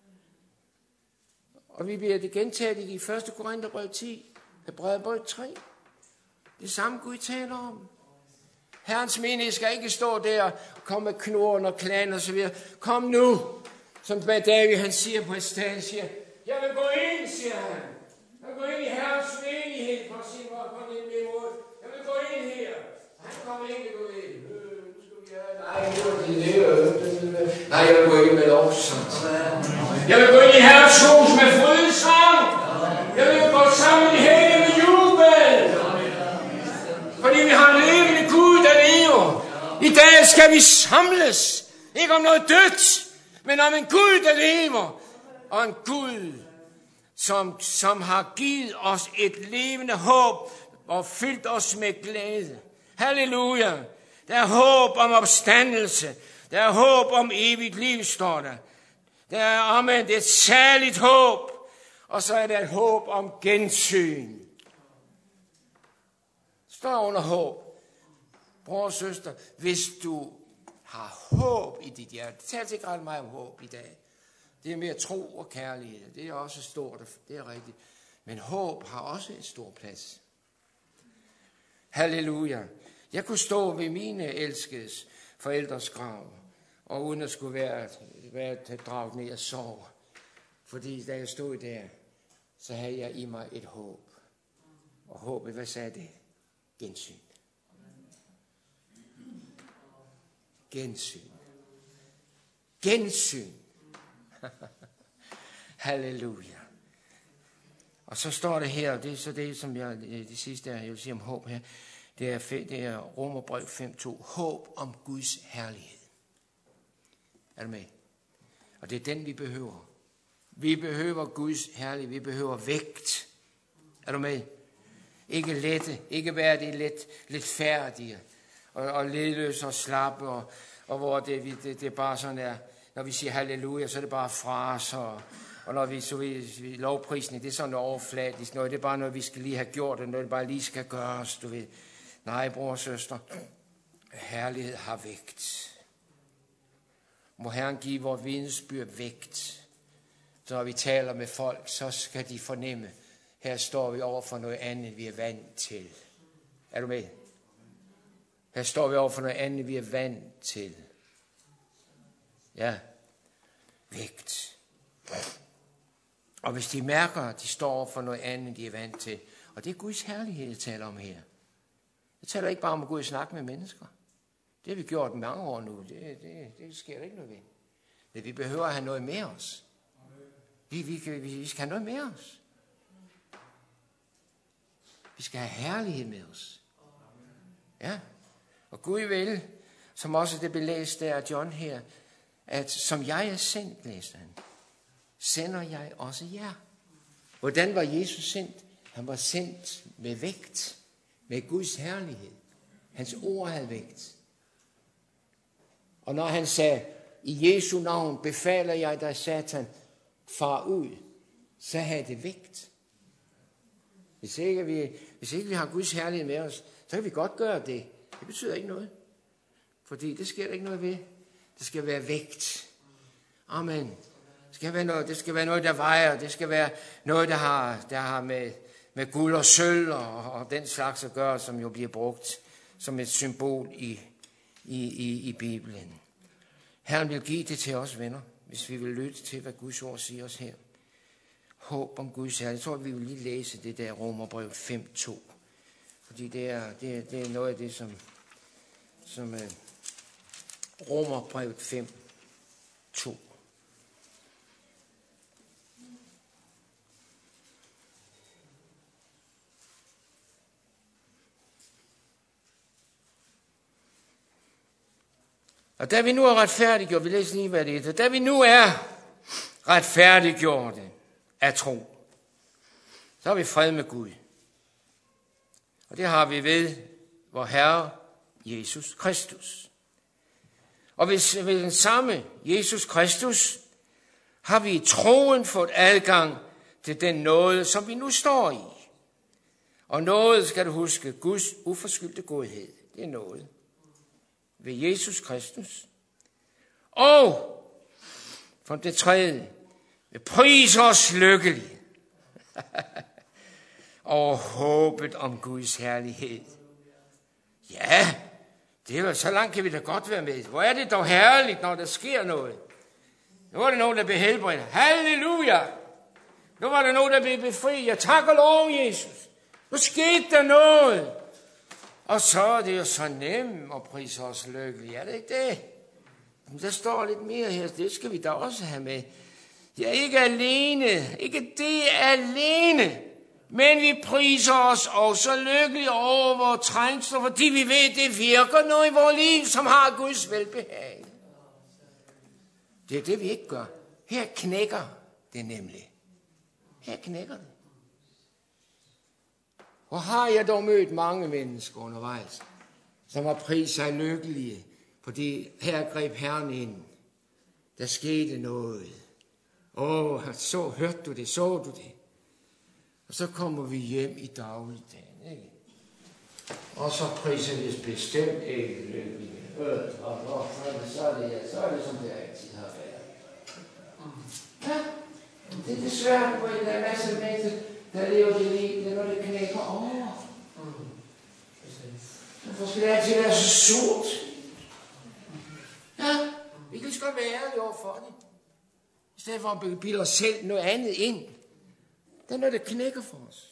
Og vi bliver det gentaget i første Korintherbrev ti, Hebræerbrev tre. Det samme Gud taler om. Herrens menighed skal ikke stå der og komme med knoren og klagen og så videre. Kom nu, som David han siger på et sted, siger, jeg vil gå ind, siger han. Jeg vil gå ind i Herrens menighed på sin måde, på den måde. Jeg vil gå ind her. Han kommer ikke, du ved. Nej, jeg vil gå ind med lovsang. Jeg vil gå ind i Herrens hus med frydesang. Jeg vil gå sammen i hele med jubel. Fordi vi har en levende Gud, der lever. I dag skal vi samles. Ikke om noget dødt, men om en Gud, der lever. Og en Gud, som, som har givet os et levende håb og fyldt os med glæde. Halleluja. Der er håb om opstandelse. Der er håb om evigt liv, står der. Der er, amen, det er et særligt håb. Og så er der et håb om gensyn. Står under håb. Bror og søster, hvis du har håb i dit hjerte. Det taler ikke ret meget om håb i dag. Det er mere tro og kærlighed. Det er også stort, det er rigtigt. Men håb har også en stor plads. Halleluja. Jeg kunne stå ved mine elskedes forældres grav, og uden at skulle være, være draget ned og sove. Fordi da jeg stod der, så havde jeg i mig et håb. Og håbet, hvad sagde det? Gensyn. Gensyn. Gensyn. Halleluja. Og så står det her, og det er så det, som jeg, det sidste, jeg vil sige om håb her, det er, det er Romerbrev fem to. Håb om Guds herlighed. Er du med? Og det er den, vi behøver. Vi behøver Guds herlighed. Vi behøver vægt. Er du med? Ikke lette. Ikke være det lidt, lidt færdige. Og, og ledløse og slappe. Og, og hvor det, det, det bare sådan er. Når vi siger halleluja, så er det bare fraser. Og, og når vi, så vi, vi lovprisning, det er sådan noget overfladisk. Noget, det er bare noget, vi skal lige have gjort. Og noget, det bare lige skal gøres. Du ved. Nej, bror og søster. Herlighed har vægt. Må Herren give vores vidnesbyrd vægt. Så når vi taler med folk, så skal de fornemme, her står vi over for noget andet, vi er vant til. Er du med? Her står vi over for noget andet, vi er vant til. Ja. Vægt. Og hvis de mærker, at de står over for noget andet, de er vant til. Og det er Guds herlighed, jeg taler om her. Jeg taler ikke bare om at gå og snakke med mennesker. Det har vi gjort mange år nu. Det, det, det sker der ikke noget ved. Men vi behøver at have noget med os. Vi, vi, vi, vi skal have noget med os. Vi skal have herlighed med os. Ja. Og Gud vil, som også det blev læst der af John her, at som jeg er sendt, læste han, sender jeg også jer. Hvordan var Jesus sendt? Han var sendt med vægt. Med Guds herlighed. Hans ord havde vægt. Og når han sagde, i Jesu navn befaler jeg dig, Satan, far ud, så havde det vægt. Hvis ikke, vi, hvis ikke vi har Guds herlighed med os, så kan vi godt gøre det. Det betyder ikke noget. Fordi det sker der ikke noget ved. Det skal være vægt. Amen. Det skal være noget, det skal være noget der vejer. Det skal være noget, der har, der har med, med guld og sølv og, og den slags at gøre, som jo bliver brugt som et symbol i, i, i, i Bibelen. Herren vil give det til os, venner, hvis vi vil lytte til, hvad Guds ord siger os her. Håb om Guds herre. Jeg tror, vi vil lige læse det der Romerbrev fem to. Fordi det er, det er, det er noget af det, som, som uh, Romerbrev fem to. Og da vi nu er retfærdiggjort, vi læser lige, hvad det er, da vi nu er retfærdiggjorte af tro, så har vi fred med Gud. Og det har vi ved vor Herre Jesus Kristus. Og ved, ved den samme Jesus Kristus har vi i troen fået adgang til den nåde, som vi nu står i. Og nåde, skal du huske, Guds uforskyldte godhed. Det er nåde. Ved Jesus Kristus. Og for det tredje, vi priser os lykkelige over håbet om Guds herlighed. Ja, det er jo, så langt kan vi da godt være med. Hvor er det dog herligt, når der sker noget. Nu var det nogen, der blev helbredt. Halleluja! Nu var der nogen, der blev befriet. Jeg takker lov, Jesus. Nu skete der noget. Og så er det jo så nemt at prise os lykkelige. Er det ikke det? Men der står lidt mere her. Det skal vi da også have med. Jeg er ikke alene. Ikke det alene. Men vi priser os også lykkelige over vores trængsler, fordi vi ved, det virker noget i vores liv, som har Guds velbehag. Det er det, vi ikke gør. Her knækker det nemlig. Her knækker det. Hvor har jeg dog mødt mange mennesker undervejs, som har priset sig lykkelige, fordi her greb Herren ind. Der skete noget. Åh, så hørte du det, så du det. Og så kommer vi hjem i dagligdagen, ikke? Og så priser vi bestemt ikke lykkelige. Øh, og, og, så er det, ja, så er det som det altid har været. Ja, det er desværre, hvor der er masser af mennesker, der lever det liv, det når det knækker over. Hvorfor skal det altid være så surt? Ja, vi kan godt være ærlige over for det. I stedet for at bilde os selv noget andet ind. Det er noget, der knækker for os.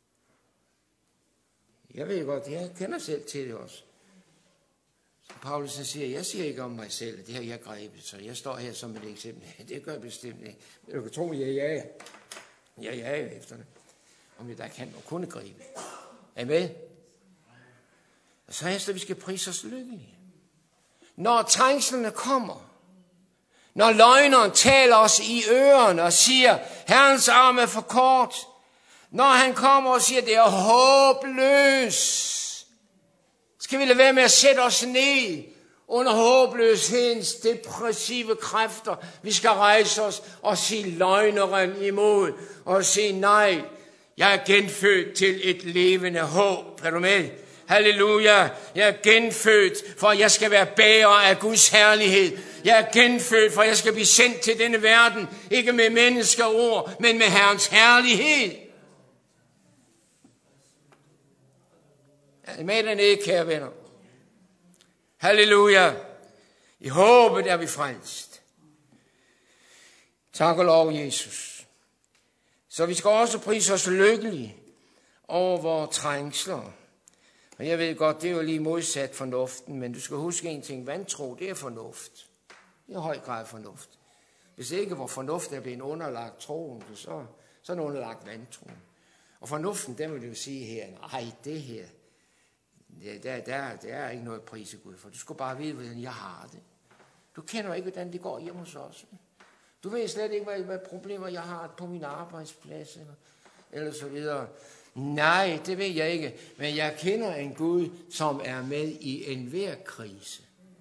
Jeg ved godt, jeg kender selv til det også. Som Paulus siger, jeg siger ikke om mig selv, det har jeg grebet, så jeg står her som et eksempel. Det gør jeg bestemt ikke. Men du kan tro, jeg er ja. Jeg er ja efter det. Om jeg der kan og kunne gribe. Er I med? Og så er det, at vi skal prise os lykkelige. Når trængslerne kommer, når løgneren taler os i ørerne og siger, Herrens arm er for kort. Når han kommer og siger, det er håbløst. Skal vi lade være med at sætte os ned under håbløshedens depressive kræfter. Vi skal rejse os og sige løgneren imod. Og sige nej, jeg er genfødt til et levende håb. Er du med? Halleluja. Jeg er genfødt, for jeg skal være bærer af Guds herlighed. Jeg er genfødt, for jeg skal blive sendt til denne verden. Ikke med menneskeord, men med Herrens herlighed. Er I med dernede, kære venner? Halleluja. I håbet er vi frelst. Tak og lov, Jesus. Så vi skal også prise os lykkelige over vores trængsler. Og jeg ved godt, det er jo lige modsat fornuften, men du skal huske en ting. Vantro, det er fornuft. Det er i høj grad fornuft. Hvis ikke vor fornuft er blevet underlagt troen, så, så er den underlagt vantroen. Og fornuften, den vil jo sige her, nej, det her, det, der, der, der er ikke noget prise Gud for. Du skal bare vide, hvordan jeg har det. Du kender ikke, hvordan det går hjemme hos os. Du ved slet ikke, hvad, hvad problemer jeg har på min arbejdsplads, eller, eller så videre. Nej, det ved jeg ikke. Men jeg kender en Gud, som er med i enhver krise.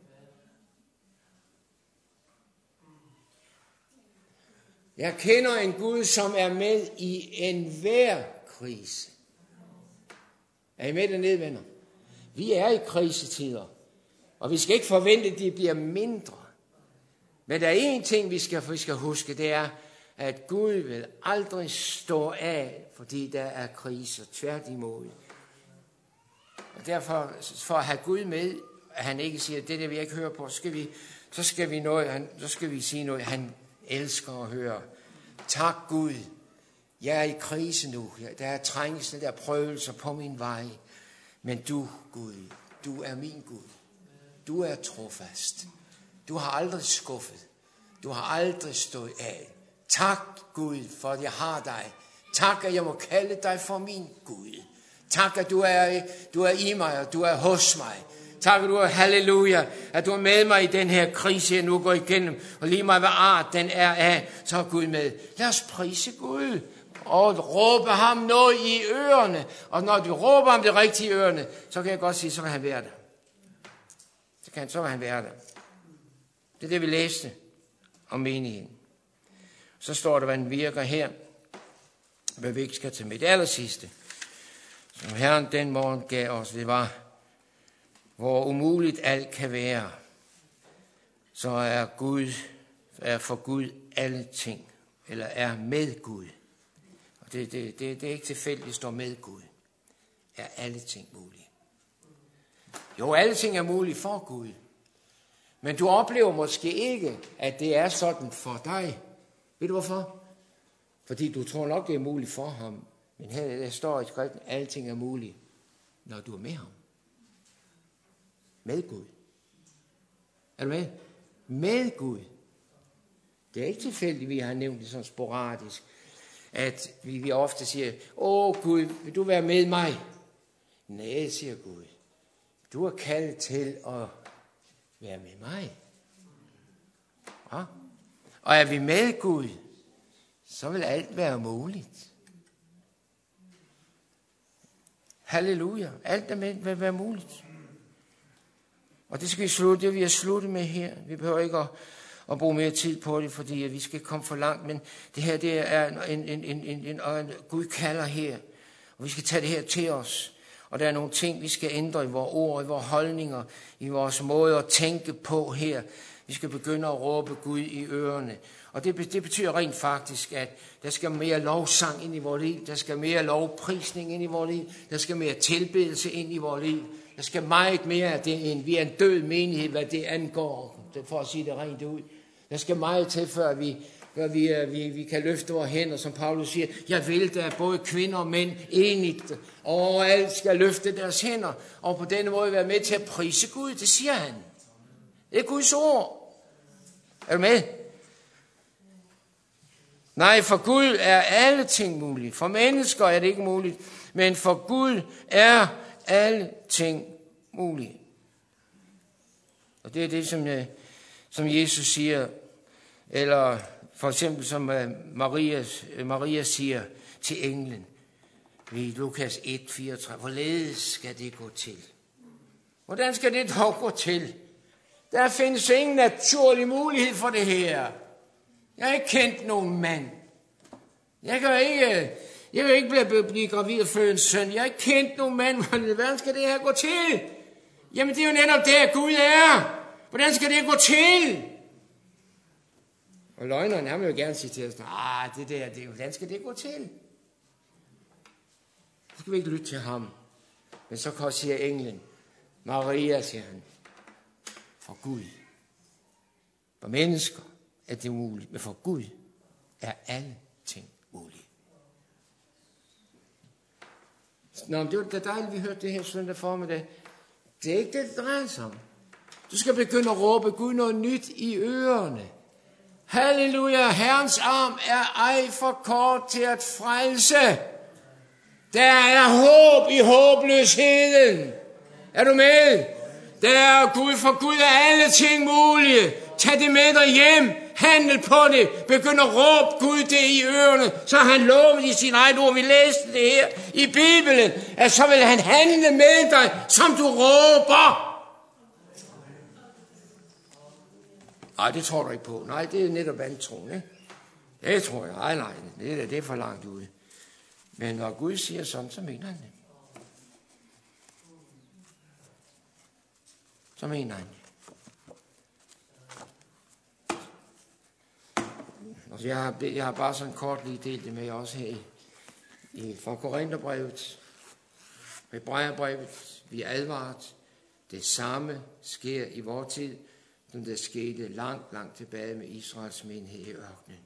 Jeg kender en Gud, som er med i enhver krise. Er I med dernede, venner? Vi er i krisetider, og vi skal ikke forvente, at de bliver mindre. Men der er en ting, vi skal, vi skal huske, det er, at Gud vil aldrig stå af, fordi der er kriser, tværtimod. Og derfor, for at have Gud med at han ikke siger, det der vil jeg ikke høre på, så skal vi, så skal vi, noget, han, så skal vi sige noget, han elsker at høre. Tak Gud, jeg er i krise nu, der er trængsel, der er prøvelser på min vej, men du Gud, du er min Gud, du er trofast, du har aldrig skuffet, du har aldrig stået af. Tak Gud, for at jeg har dig. Tak, at jeg må kalde dig for min Gud. Tak, at du er, du er i mig, og du er hos mig. Tak, at du er, halleluja, at du er med mig i den her krise, jeg nu går igennem. Og lige mig, hvad art den er af, så er Gud med. Lad os prise Gud og råbe ham noget i ørerne. Og når du råber ham det rigtige i ørerne, så kan jeg godt sige, så vil han være der. Så kan så vil han være der. Det er det, vi læste om menigheden. Så står der, hvad den virker her. Hvad vi ikke skal tage med. Det aller sidste, som Herren den morgen gav os, det var, hvor umuligt alt kan være, så er Gud, er for Gud alle ting, eller er med Gud. Og det, det, det, det er ikke tilfældigt, det står med Gud. Er alle ting mulige. Jo, alle ting er mulige for Gud. Men du oplever måske ikke, at det er sådan for dig. Ved du hvorfor? Fordi du tror nok, det er muligt for ham. Men her der står i skriften, at alting er muligt, når du er med ham. Med Gud. Er du med? Med Gud. Det er ikke tilfældigt, vi har nævnt det sådan sporadisk, at vi, vi ofte siger, åh Gud, vil du være med mig? Nej, siger Gud. Du er kaldet til at være med mig. Ja. Og er vi med Gud, så vil alt være muligt. Halleluja. Alt er med, vil være muligt. Og det skal vi slutte, det vi har sluttet med her. Vi behøver ikke at, at bruge mere tid på det, fordi vi skal komme for langt. Men det her, det er en, en, en, en, en, en Gud kalder her. Og vi skal tage det her til os. Og der er nogle ting, vi skal ændre i vores ord, i vores holdninger, i vores måde at tænke på her. Vi skal begynde at råbe Gud i ørerne. Og det, det betyder rent faktisk, at der skal mere lovsang ind i vores liv. Der skal mere lovprisning ind i vores liv. Der skal mere tilbedelse ind i vores liv. Der skal meget mere af det, end vi er en død menighed, hvad det angår, for at sige det rent ud. Der skal meget til, før vi, før vi, vi, vi kan løfte vores hænder, som Paulus siger. Jeg vil, der både kvinder og mænd enigt overalt skal løfte deres hænder, og på denne måde være med til at prise Gud. Det siger han. Det er Guds ord. Er du med? Nej, for Gud er alle ting mulige. For mennesker er det ikke muligt, men for Gud er alle ting mulige. Og det er det, som, som Jesus siger, eller for eksempel som Maria, Maria siger til englen i Lukas et fireogtredive. Hvorledes skal det gå til? Hvordan skal det dog gå til? Der findes ingen naturlig mulighed for det her. Jeg har ikke kendt nogen mand. Jeg kan ikke, jeg kan ikke blive, blive gravid og føde en søn. Jeg har ikke kendt nogen mand. Hvordan skal det her gå til? Jamen det er jo netop der Gud er. Hvordan skal det gå til? Og løgneren, han vil jo gerne sige til os, ah, det der, det, hvordan skal det gå til? Så skal vi ikke lytte til ham. Men så siger englen, Maria, siger han, for Gud. For mennesker er det muligt, men for Gud er alle ting mulige. Nå, men det var da dejligt, vi hørte det her søndag formiddag. Det er ikke det, det drejer sig om. Du skal begynde at råbe Gud noget nyt i ørerne. Halleluja, Herrens arm er ej for kort til at frelse. Der er håb i håbløsheden. Er du med? Der er Gud, for Gud er alle ting mulige. Tag det med dig hjem. Handel på det. Begynd at råbe Gud det i ørerne. Så han lovet i sin eget ord. Vi læste det her i Bibelen. At så vil han handle med dig, som du råber. Nej, det tror du ikke på. Nej, det er netop antroen, ikke? Det tror jeg. Nej, nej, det er, det er for langt ude. Men når Gud siger sådan, så mener han det. Så mener han det. Altså, jeg, har, jeg har bare sådan kort lige delt det med jer også her i, i fra Korintherbrevet, med Hebræerbrevet. Vi er advaret. Det samme sker i vor tid, som der skete langt, langt tilbage med Israels menighed i ørkenen.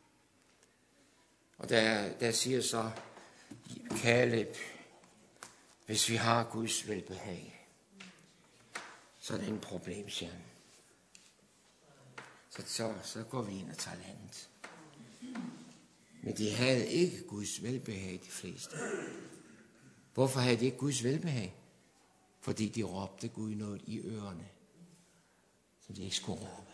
Og der, der siger så Kaleb, hvis vi har Guds velbehag, så er det ingen problem, siger han. Så, så, så går vi ind og tager landet. Men de havde ikke Guds velbehag, de fleste. Hvorfor havde de ikke Guds velbehag? Fordi de råbte Gud noget i ørerne, som de ikke skulle råbe.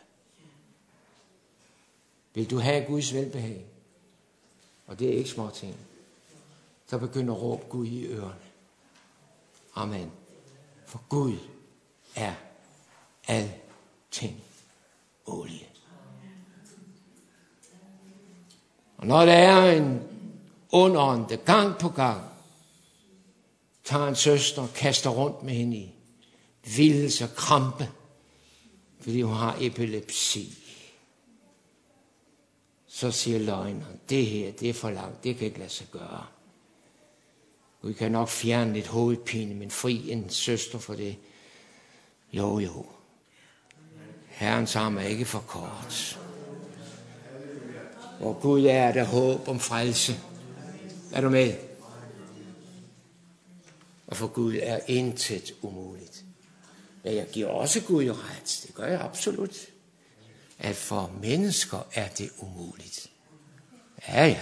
Vil du have Guds velbehag? Og det er ikke små ting. Så begynder at råbe Gud i ørerne. Amen. For Gud er alting olie. Og når der er en underånd, der gang på gang tager en søster og kaster rundt med hende i vildelse og krampe, fordi hun har epilepsi, så siger løgneren, det her, det er for langt, det kan ikke lade sig gøre. Vi kan nok fjerne lidt hovedpine, men fri en søster for det. Jo, jo. Herrens arm er ikke for kort. Hvor Gud er der håb om frelse. Er du med? Og for Gud er intet umuligt. Men jeg giver også Gud ret, det gør jeg absolut, at for mennesker er det umuligt. Ja, ja.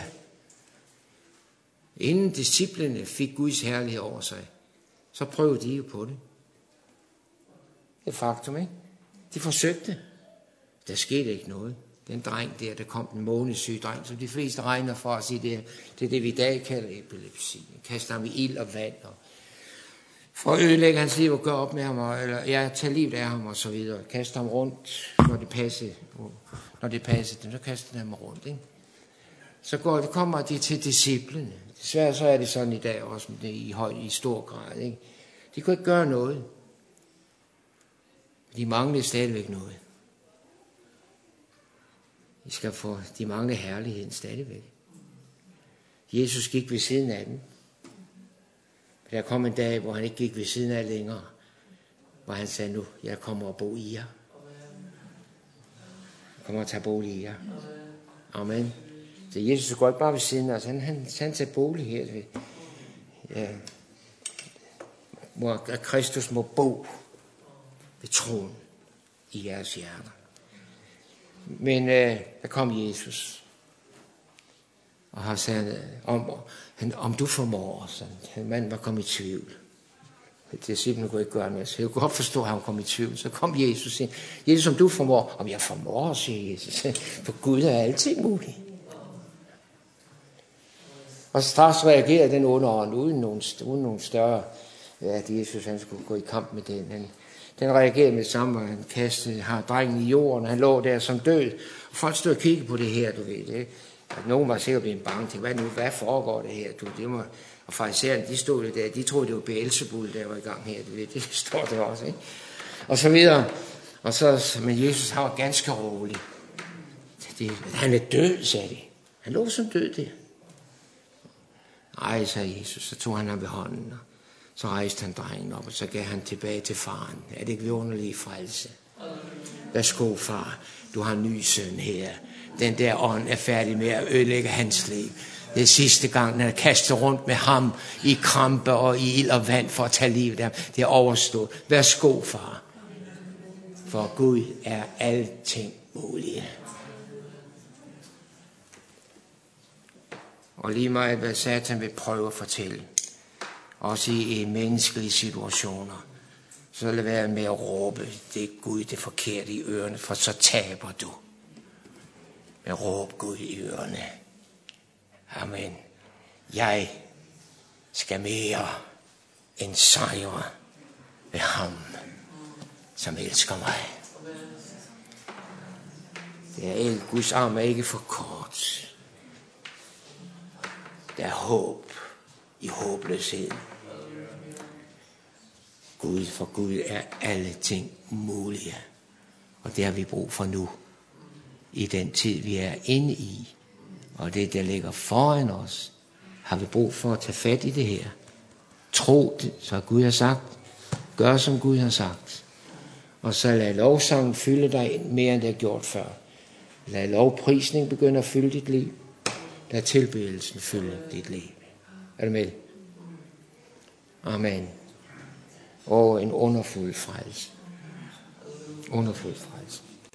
Inden disciplene fik Guds herlighed over sig, så prøvede de jo på det. Det er faktum, ikke? De forsøgte. Der skete ikke noget. Den dreng der, der kom en månedssyg dreng, som de fleste regner for at sige, det er det, er det vi i dag kalder epilepsi. Kaster ham i ild og vand, og for at ødelægge hans liv og gøre op med ham, og, eller ja, tage livet af ham og så videre. Kaster ham rundt, når det passer, når det passer dem, så kaster de ham rundt, ikke? Så går, det kommer de til disciplene. Desværre så er det sådan i dag også, men det i, høj, i stor grad, ikke? De kunne ikke gøre noget. De manglede stadigvæk noget. De skal få, de manglede herligheden stadigvæk. Jesus gik ved siden af dem. Der kom en dag, hvor han ikke gik ved siden af længere. Hvor han sagde, nu, jeg kommer og bo i jer. Jeg kommer og tage bolig i jer. Amen. Så Jesus går ikke bare ved siden af os. Han, han, han tager bolig her. Ved, ja, hvor Kristus må bo ved troen i jeres hjerter. Men øh, der kom Jesus. Og har sagt, om, om du formår, så manden var kommet i tvivl. Disciplene kunne ikke gøre noget. Så jeg kunne godt forstå, at han kom i tvivl. Så kom Jesus og siger, Jesus, om du formår, om jeg formår, siger Jesus. For Gud er altid muligt. Og straks reagerede den underånd uden nogen, uden nogen større, at Jesus han skulle gå i kamp med den. Han, den reagerede med det samme, og han kastede har drengen i jorden, og han lå der som død. Og folk stod og kiggede på det her, du ved det. Nogen var sikkert blevet bange til, hvad nu, hvad foregår det her? Du, det må, og farisæerne, de stod der, de troede, det var Beelzebul, der var i gang her, du ved, det står der også, ikke? Og så videre. Og så, men Jesus, han var ganske rolig. Det, han er død, sagde de. Han lå som død der. Nej, sagde Jesus, så tog han ham ved hånden, og så rejste han drengen op, og så gav han tilbage til faren. Er det ikke vidunderlig frelse? Værsgo, far, du har en ny søn her. Den der ånd er færdig med at ødelægge hans liv. Det er sidste gang, han kaster rundt med ham i krampe og i ild og vand for at tage livet af ham. Det er overstået. Værsgo, far. For Gud er alting muligt. Og lige meget, hvad Satan vil prøve at fortælle, også i menneskelige situationer, så lad være med at råbe, det er Gud, det er forkert i ørerne, for så taber du. Men råb Gud i ørerne. Amen. Jeg skal mere end sejre ved ham, som elsker mig. Det er Guds arm er ikke for kort. Der er håb i håbløsheden. Gud, for Gud er alle ting mulige. Og det har vi brug for nu. I den tid, vi er inde i. Og det, der ligger foran os, har vi brug for at tage fat i det her. Tro det, så Gud har sagt. Gør, som Gud har sagt. Og så lad lovsangen fylde dig ind mere, end det har gjort før. Lad lovprisning begynde at fylde dit liv. Lad tilbedelsen fylde dit liv. Er du med? Amen. Og en underfuld frelse. Underfuld frelse.